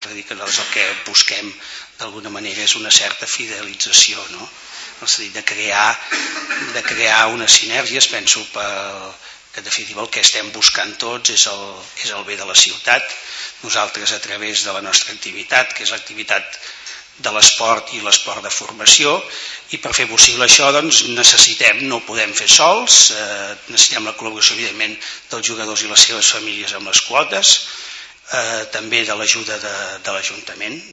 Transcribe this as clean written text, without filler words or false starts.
per dir que nosaltres el que busquem d'alguna manera és una certa fidelització, no? En el sentit de crear unes sinergies. Penso que en definitiva el que estem buscant tots és el bé de la ciutat. Nosaltres, a través de la nostra activitat, que és l'activitat de l'esport i l'esport de formació, i per fer possible això necessitem, no ho podem fer sols, necessitem la col·laboració evidentment dels jugadors i les seves famílies amb les quotes, també de l'ajuda de l'Ajuntament.